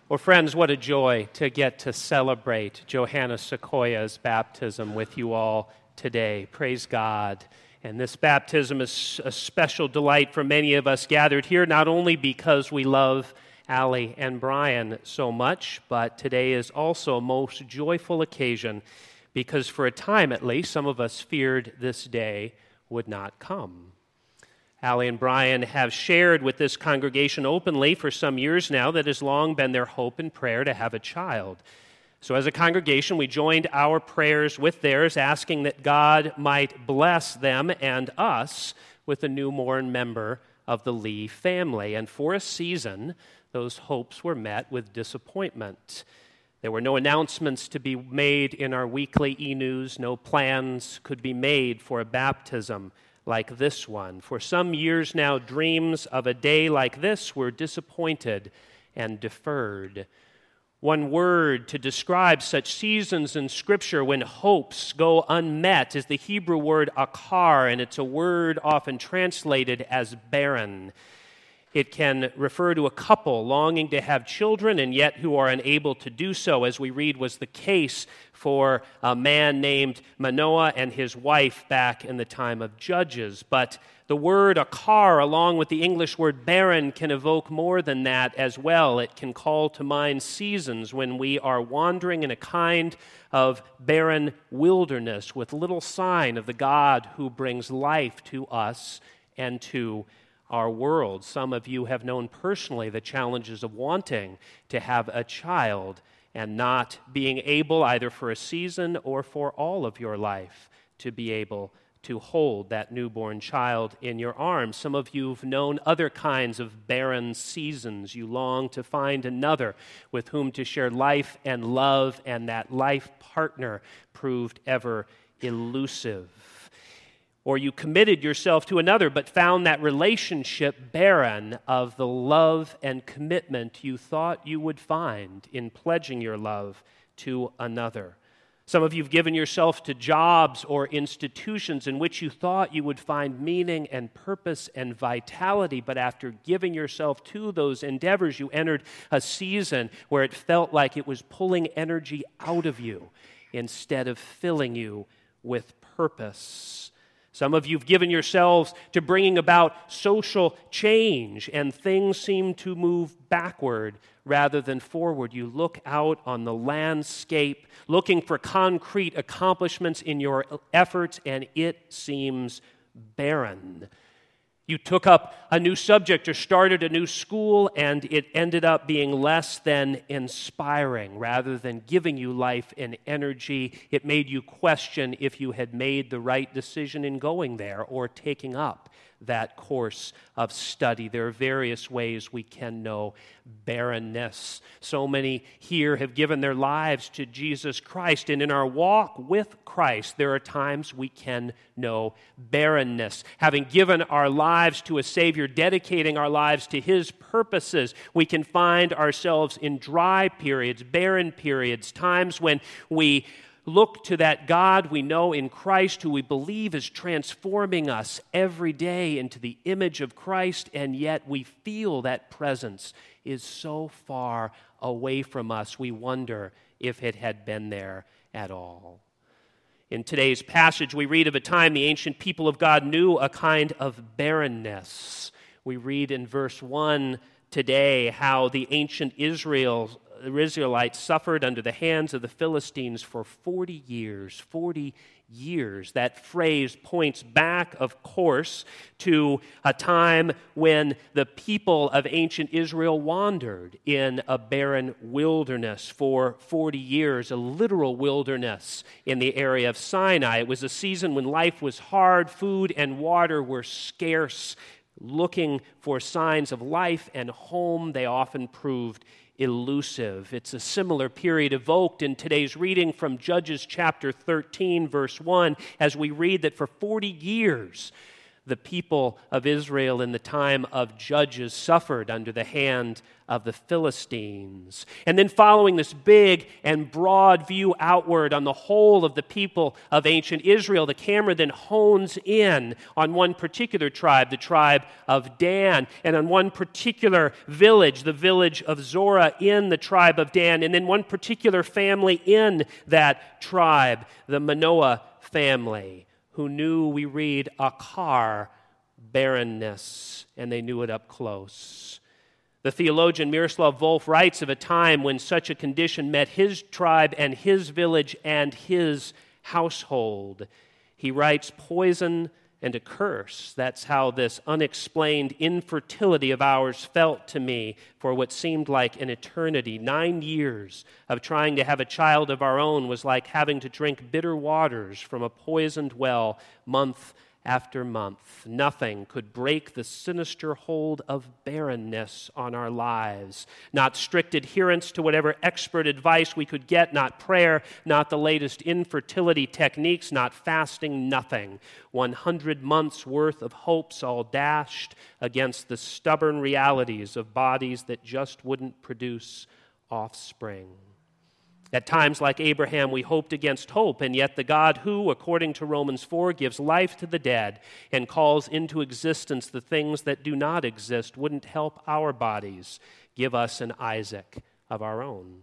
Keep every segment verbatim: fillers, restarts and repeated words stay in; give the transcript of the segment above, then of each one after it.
Well, friends, what a joy to get to celebrate Johanna Sequoia's baptism with you all today. Praise God. And this baptism is a special delight for many of us gathered here, not only because we love Allie and Brian so much, but today is also a most joyful occasion because for a time at least, some of us feared this day would not come. Allie and Brian have shared with this congregation openly for some years now that it has long been their hope and prayer to have a child. So as a congregation, we joined our prayers with theirs, asking that God might bless them and us with a newborn member of the Lee family. And for a season, those hopes were met with disappointment. There were no announcements to be made in our weekly e-news. No plans could be made for a baptism like this one. For some years now, dreams of a day like this were disappointed and deferred. One word to describe such seasons in Scripture when hopes go unmet is the Hebrew word akar, and it's a word often translated as barren. It can refer to a couple longing to have children and yet who are unable to do so, as we read was the case for a man named Manoah and his wife back in the time of Judges. But the word akar, along with the English word barren, can evoke more than that as well. It can call to mind seasons when we are wandering in a kind of barren wilderness with little sign of the God who brings life to us and to our world. Some of you have known personally the challenges of wanting to have a child and not being able, either for a season or for all of your life, to be able to hold that newborn child in your arms. Some of you have known other kinds of barren seasons. You long to find another with whom to share life and love, and that life partner proved ever elusive. Or you committed yourself to another but found that relationship barren of the love and commitment you thought you would find in pledging your love to another. Some of you have given yourself to jobs or institutions in which you thought you would find meaning and purpose and vitality, but after giving yourself to those endeavors, you entered a season where it felt like it was pulling energy out of you instead of filling you with purpose. Some of you have given yourselves to bringing about social change, and things seem to move backward rather than forward. You look out on the landscape, looking for concrete accomplishments in your efforts, and it seems barren. You took up a new subject or started a new school, and it ended up being less than inspiring. Rather than giving you life and energy, it made you question if you had made the right decision in going there or taking up that course of study. There are various ways we can know barrenness. So many here have given their lives to Jesus Christ, and in our walk with Christ, there are times we can know barrenness. Having given our lives to a Savior, dedicating our lives to His purposes, we can find ourselves in dry periods, barren periods, times when we look to that God we know in Christ, who we believe is transforming us every day into the image of Christ, and yet we feel that presence is so far away from us, we wonder if it had been there at all. In today's passage, we read of a time the ancient people of God knew a kind of barrenness. We read in verse one today how the ancient Israel The Israelites suffered under the hands of the Philistines for forty years. forty years. That phrase points back, of course, to a time when the people of ancient Israel wandered in a barren wilderness for forty years, a literal wilderness in the area of Sinai. It was a season when life was hard, food and water were scarce. Looking for signs of life and home, they often proved elusive. It's a similar period evoked in today's reading from Judges chapter thirteen, verse one, as we read that for forty years the people of Israel in the time of Judges suffered under the hand of the Philistines. And then following this big and broad view outward on the whole of the people of ancient Israel, the camera then hones in on one particular tribe, the tribe of Dan, and on one particular village, the village of Zorah in the tribe of Dan, and then one particular family in that tribe, the Manoah family, who knew, we read, Akar, barrenness, and they knew it up close. The theologian Miroslav Volf writes of a time when such a condition met his tribe and his village and his household. He writes, poison and a curse. That's how this unexplained infertility of ours felt to me for what seemed like an eternity. Nine years of trying to have a child of our own was like having to drink bitter waters from a poisoned well month after month. Nothing could break the sinister hold of barrenness on our lives. Not strict adherence to whatever expert advice we could get, not prayer, not the latest infertility techniques, not fasting, nothing. one hundred months worth of hopes all dashed against the stubborn realities of bodies that just wouldn't produce offspring. At times, like Abraham, we hoped against hope, and yet the God who, according to Romans four, gives life to the dead and calls into existence the things that do not exist, wouldn't help our bodies give us an Isaac of our own.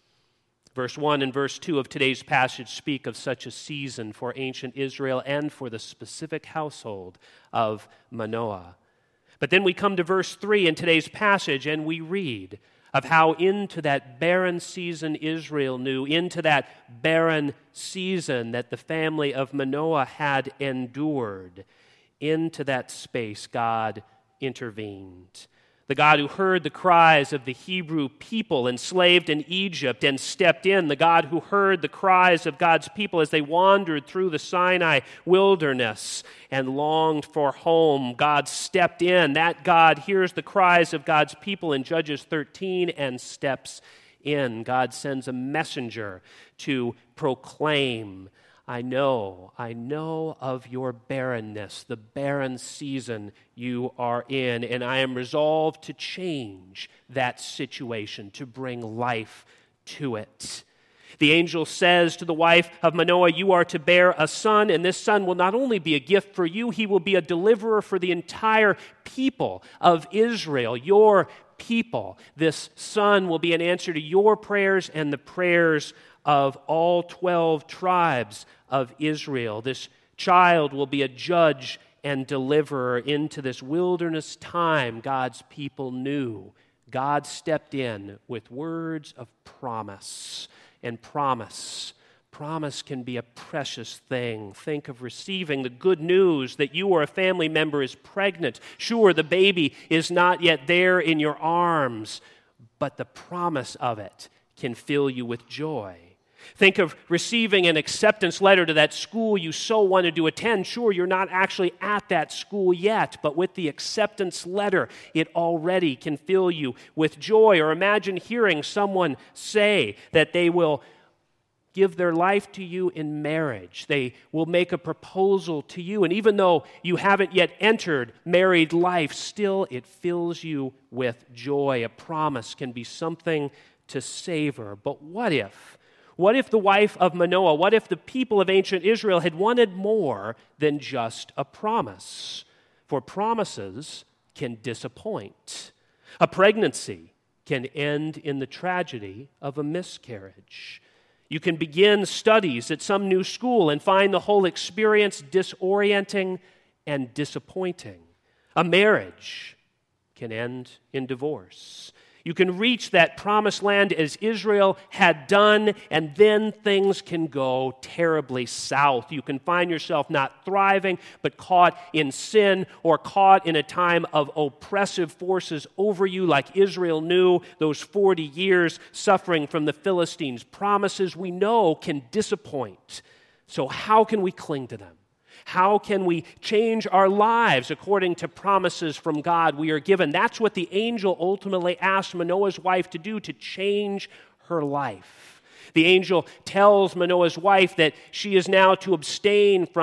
Verse one and verse two of today's passage speak of such a season for ancient Israel and for the specific household of Manoah. But then we come to verse three in today's passage, and we read of how into that barren season Israel knew, into that barren season that the family of Manoah had endured, into that space God intervened. The God who heard the cries of the Hebrew people enslaved in Egypt and stepped in. The God who heard the cries of God's people as they wandered through the Sinai wilderness and longed for home. God stepped in. That God hears the cries of God's people in Judges thirteen and steps in. God sends a messenger to proclaim, I know, I know of your barrenness, the barren season you are in, and I am resolved to change that situation, to bring life to it. The angel says to the wife of Manoah, you are to bear a son, and this son will not only be a gift for you, he will be a deliverer for the entire people of Israel, your people. This son will be an answer to your prayers and the prayers of all twelve tribes of Israel. This child will be a judge and deliverer into this wilderness time God's people knew. God stepped in with words of promise. And promise, promise can be a precious thing. Think of receiving the good news that you or a family member is pregnant. Sure, the baby is not yet there in your arms, but the promise of it can fill you with joy. Think of receiving an acceptance letter to that school you so wanted to attend. Sure, you're not actually at that school yet, but with the acceptance letter, it already can fill you with joy. Or imagine hearing someone say that they will give their life to you in marriage. They will make a proposal to you, and even though you haven't yet entered married life, still it fills you with joy. A promise can be something to savor. But what if? What if the wife of Manoah, what if the people of ancient Israel had wanted more than just a promise? For promises can disappoint. A pregnancy can end in the tragedy of a miscarriage. You can begin studies at some new school and find the whole experience disorienting and disappointing. A marriage can end in divorce. You can reach that promised land as Israel had done, and then things can go terribly south. You can find yourself not thriving, but caught in sin or caught in a time of oppressive forces over you like Israel knew those forty years suffering from the Philistines. Promises we know can disappoint. So how can we cling to them? How can we change our lives according to promises from God we are given? That's what the angel ultimately asked Manoah's wife to do, to change her life. The angel tells Manoah's wife that she is now to abstain from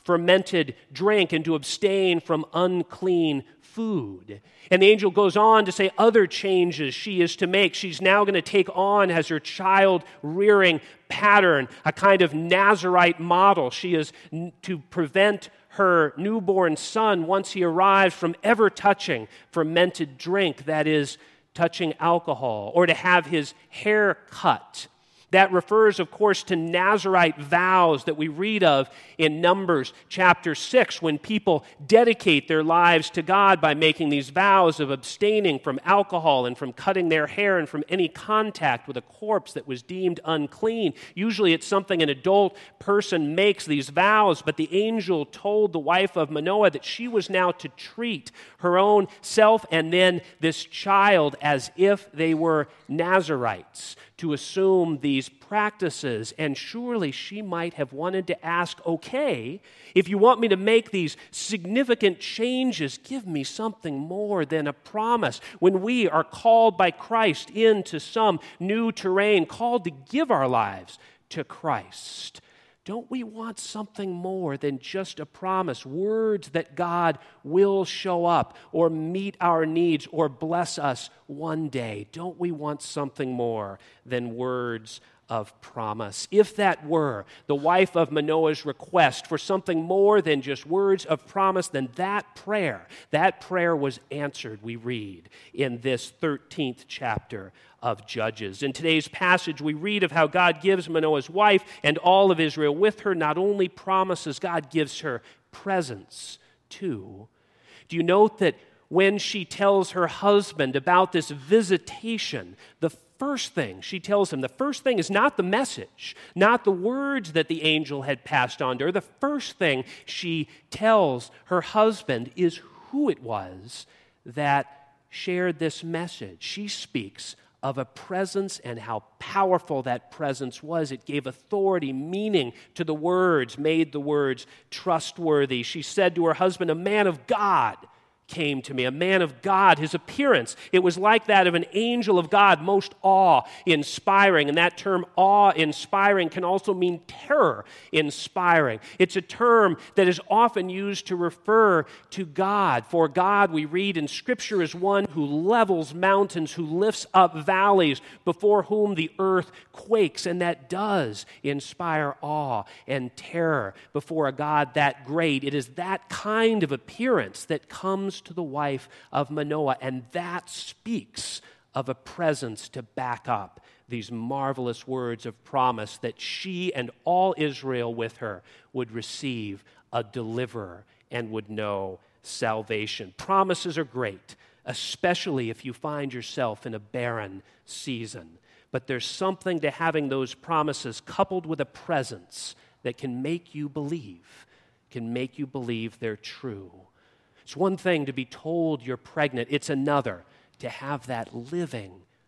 fermented drink and to abstain from unclean food. And the angel goes on to say other changes she is to make. She's now going to take on as her child rearing pattern a kind of Nazarite model. She is n- to prevent her newborn son, once he arrives, from ever touching fermented drink, that is, touching alcohol, or to have his hair cut. That refers, of course, to Nazarite vows that we read of in Numbers chapter six, when people dedicate their lives to God by making these vows of abstaining from alcohol and from cutting their hair and from any contact with a corpse that was deemed unclean. Usually it's something an adult person makes, these vows, but the angel told the wife of Manoah that she was now to treat her own self and then this child as if they were Nazarites, to assume these practices. And surely she might have wanted to ask, okay, if you want me to make these significant changes, give me something more than a promise. When we are called by Christ into some new terrain, called to give our lives to Christ, don't we want something more than just a promise, words that God will show up or meet our needs or bless us one day? Don't we want something more than words of promise? If that were the wife of Manoah's request for something more than just words of promise, then that prayer, that prayer was answered, we read in this thirteenth chapter of Judges. In today's passage, we read of how God gives Manoah's wife and all of Israel with her not only promises, God gives her presents too. Do you note that when she tells her husband about this visitation, the first thing she tells him, the first thing is not the message, not the words that the angel had passed on to her. The first thing she tells her husband is who it was that shared this message. She speaks of a presence and how powerful that presence was. It gave authority, meaning to the words, made the words trustworthy. She said to her husband, a man of God came to me, a man of God. His appearance, it was like that of an angel of God, most awe-inspiring. And that term awe-inspiring can also mean terror-inspiring. It's a term that is often used to refer to God. For God, we read in Scripture, is one who levels mountains, who lifts up valleys, before whom the earth quakes. And that does inspire awe and terror before a God that great. It is that kind of appearance that comes to the wife of Manoah, and that speaks of a presence to back up these marvelous words of promise that she and all Israel with her would receive a deliverer and would know salvation. Promises are great, especially if you find yourself in a barren season. But there's something to having those promises coupled with a presence that can make you believe, can make you believe they're true. It's one thing to be told you're pregnant. It's another to have that living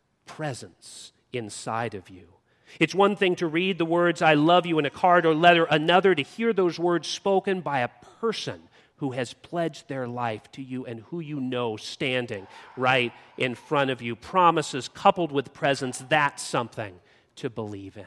presence inside of you. It's one thing to read the words, I love you, in a card or letter. Another to hear those words spoken by a person who has pledged their life to you and who you know standing right in front of you. Promises coupled with presence, that's something to believe in.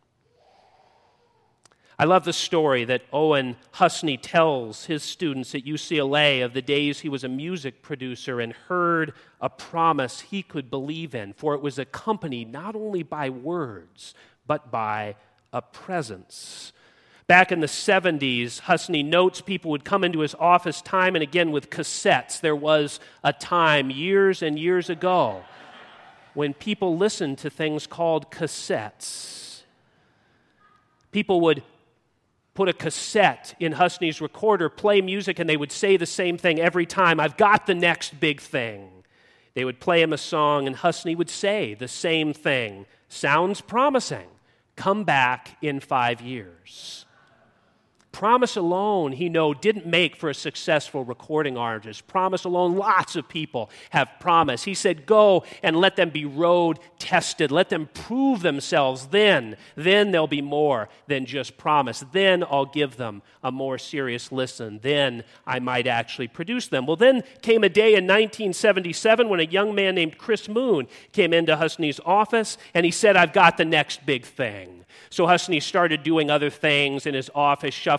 I love the story that Owen Husney tells his students at U C L A of the days he was a music producer and heard a promise he could believe in, for it was accompanied not only by words, but by a presence. Back in the seventies, Husney notes people would come into his office time and again with cassettes. There was a time years and years ago when people listened to things called cassettes. People would put a cassette in Husney's recorder, play music, and they would say the same thing every time. I've got the next big thing. They would play him a song, and Husney would say the same thing. Sounds promising. Come back in five years. Promise alone, he know, didn't make for a successful recording artist. Promise alone, lots of people have promise. He said, go and let them be road tested. Let them prove themselves. Then, then there'll be more than just promise. Then I'll give them a more serious listen. Then I might actually produce them. Well, then came a day in nineteen seventy-seven when a young man named Chris Moon came into Husney's office, and he said, I've got the next big thing. So Husney started doing other things in his office, shuffling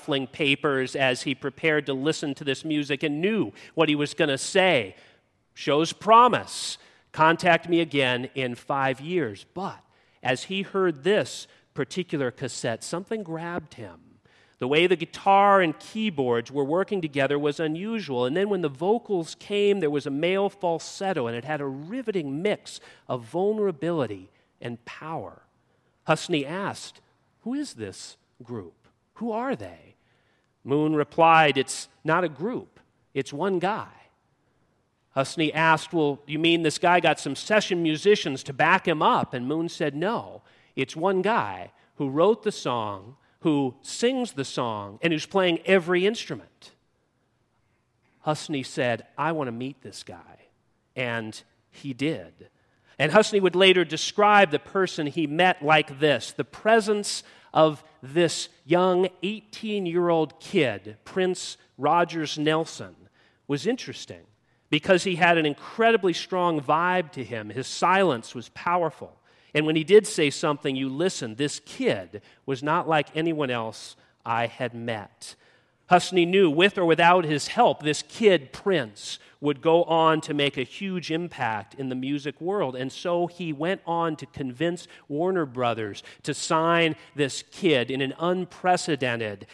shuffling papers as he prepared to listen to this music and knew what he was going to say. Shows promise. Contact me again in five years. But as he heard this particular cassette, something grabbed him. The way the guitar and keyboards were working together was unusual. And then when the vocals came, there was a male falsetto, and it had a riveting mix of vulnerability and power. Husney asked, "Who is this group? Who are they?" Moon replied, "It's not a group. It's one guy." Husney asked, "Well, you mean this guy got some session musicians to back him up?" And Moon said, "No, it's one guy who wrote the song, who sings the song, and who's playing every instrument." Husney said, "I want to meet this guy." And he did. And Husney would later describe the person he met like this: the presence of this young eighteen-year-old kid, Prince Rogers Nelson, was interesting because he had an incredibly strong vibe to him. His silence was powerful. And when he did say something, you listened. This kid was not like anyone else I had met. Husney knew, with or without his help, this kid, Prince, would go on to make a huge impact in the music world. And so he went on to convince Warner Brothers to sign this kid in an unprecedented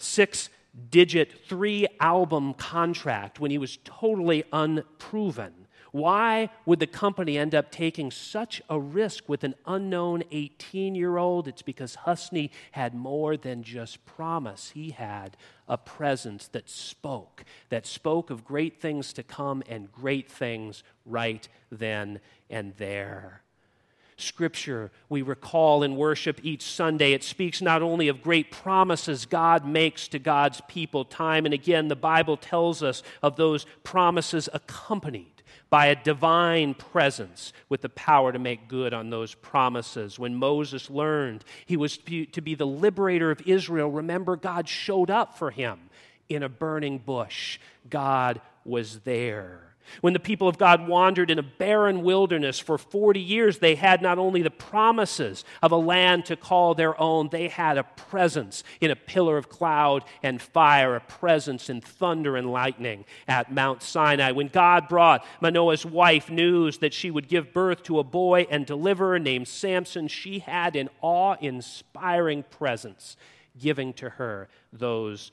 six-digit, three-album contract when he was totally unproven. Why would the company end up taking such a risk with an unknown eighteen-year-old? It's because Husney had more than just promise. He had a presence that spoke, that spoke of great things to come and great things right then and there. Scripture, we recall in worship each Sunday, it speaks not only of great promises God makes to God's people time and again. The Bible tells us of those promises accompanied by a divine presence with the power to make good on those promises. When Moses learned he was to be the liberator of Israel, remember, God showed up for him in a burning bush. God was there. When the people of God wandered in a barren wilderness for forty years, they had not only the promises of a land to call their own, they had a presence in a pillar of cloud and fire, a presence in thunder and lightning at Mount Sinai. When God brought Manoah's wife news that she would give birth to a boy and deliverer named Samson, she had an awe-inspiring presence giving to her those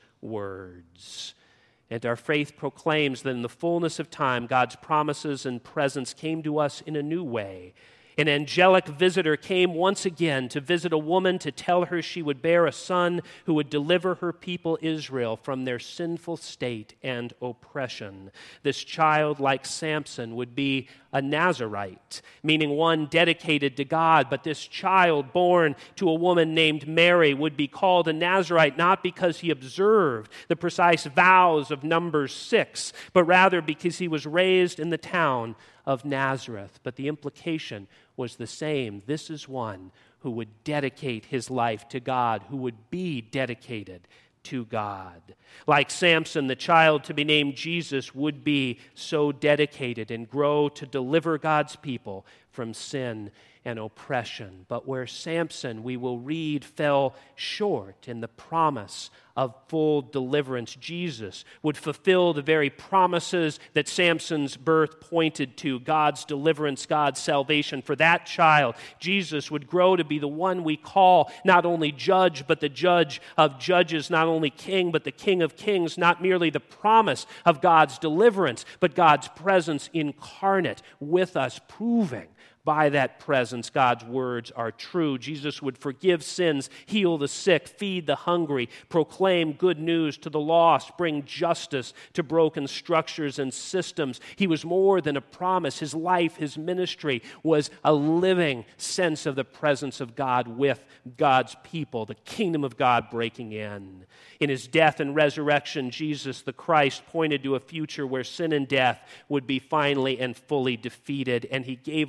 words. And our faith proclaims that in the fullness of time, God's promises and presence came to us in a new way. An angelic visitor came once again to visit a woman to tell her she would bear a son who would deliver her people Israel from their sinful state and oppression. This child, like Samson, would be a Nazarite, meaning one dedicated to God. But this child, born to a woman named Mary, would be called a Nazarite not because he observed the precise vows of Numbers six, but rather because he was raised in the town of Nazareth. But the implication was the same. This is one who would dedicate his life to God, who would be dedicated to God. Like Samson, the child to be named Jesus would be so dedicated and grow to deliver God's people from sin and oppression. But where Samson, we will read, fell short in the promise of full deliverance, Jesus would fulfill the very promises that Samson's birth pointed to: God's deliverance, God's salvation. For that child, Jesus would grow to be the one we call not only judge, but the judge of judges, not only king, but the King of kings, not merely the promise of God's deliverance, but God's presence incarnate with us, proving by that presence God's words are true. Jesus would forgive sins, heal the sick, feed the hungry, proclaim good news to the lost, bring justice to broken structures and systems. He was more than a promise. His life, his ministry was a living sense of the presence of God with God's people, the kingdom of God breaking in. In his death and resurrection, Jesus the Christ pointed to a future where sin and death would be finally and fully defeated, and he gave us a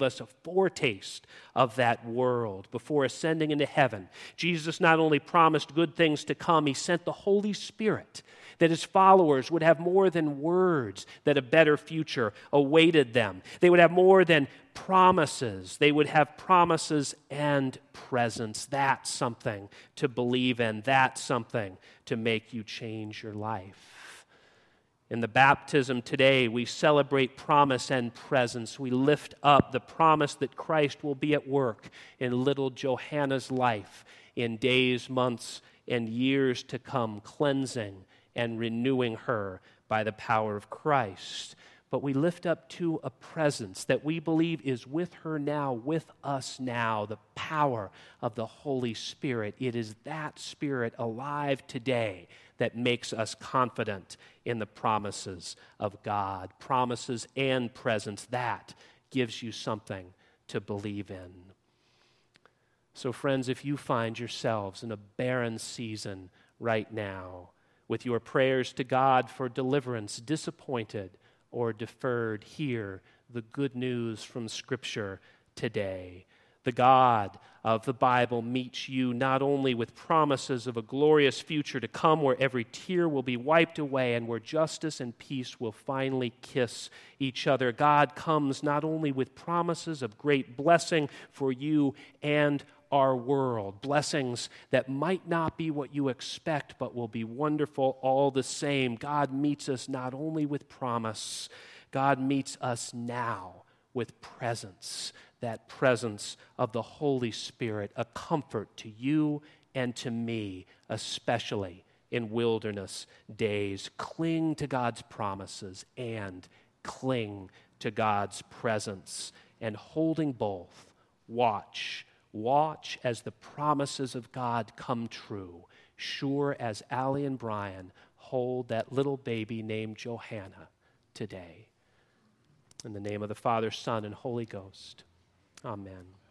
foretaste of that world before ascending into heaven. Jesus not only promised good things to come, he sent the Holy Spirit, that his followers would have more than words, that a better future awaited them. They would have more than promises. They would have promises and presence. That's something to believe in. That's something to make you change your life. In the baptism today, we celebrate promise and presence. We lift up the promise that Christ will be at work in little Johanna's life in days, months, and years to come, cleansing and renewing her by the power of Christ. But we lift up to a presence that we believe is with her now, with us now, the power of the Holy Spirit. It is that Spirit alive today that makes us confident in the promises of God. Promises and presence, that gives you something to believe in. So friends, if you find yourselves in a barren season right now, with your prayers to God for deliverance disappointed or deferred, hear the good news from Scripture today. The God of the Bible meets you not only with promises of a glorious future to come where every tear will be wiped away and where justice and peace will finally kiss each other. God comes not only with promises of great blessing for you and our world, blessings that might not be what you expect, but will be wonderful all the same. God meets us not only with promise, God meets us now with presence, that presence of the Holy Spirit, a comfort to you and to me, especially in wilderness days. Cling to God's promises and cling to God's presence, and holding both, watch Watch as the promises of God come true, sure as Allie and Brian hold that little baby named Johanna today. In the name of the Father, Son, and Holy Ghost, amen.